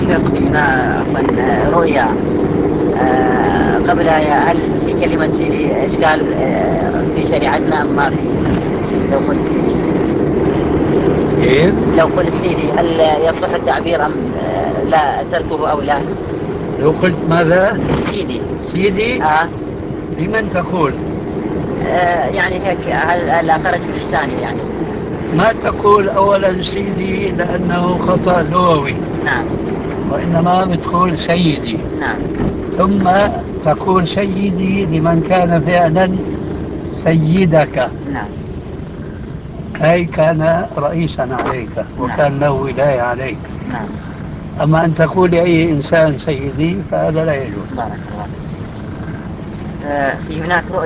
شيخ فينا رؤيا قبلها، هل في كلمة سيدي إشكال في شريعتنا أم ما في؟ لو قلت سيدي، كيف؟ لو قلت سيدي هل يصح التعبير أم لا تركه أو لا؟ لو قلت ماذا؟ سيدي. سيدي؟ لمن تقول؟ يعني هيك، هل خرج من لساني يعني؟ ما تقول أولا سيدي لأنه خطأ لغوي، نعم. وإنما بتقول سيدي. نعم. ثم تقول سيدي لمن كان فعلا سيدك، نعم. أي كان رئيسا عليك نعم. وكان له ولاية عليك. نعم. أما أن تقول لأي إنسان سيدي فهذا لا يجوز. بارك الله فيك. في هناك رؤية